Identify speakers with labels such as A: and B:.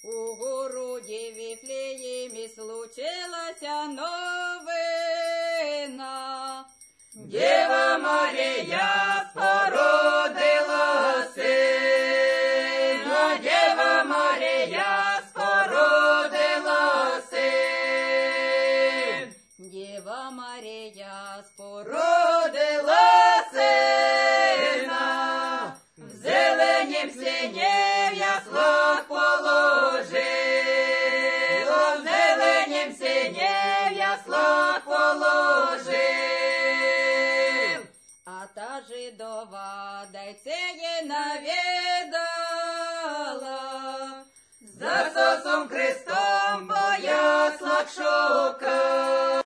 A: У городі Віфлеємі случилася новина.
B: Дєва Марія спородила сина, Дєва Марія спородила син.
A: Дєва Марія
B: Родила сина, в зеленім сіні в яслах положила, в зеленім сіні в яслах положив.
A: А та жидова дайцеє навідала,
B: За Ісусом Христом по яслах шукала.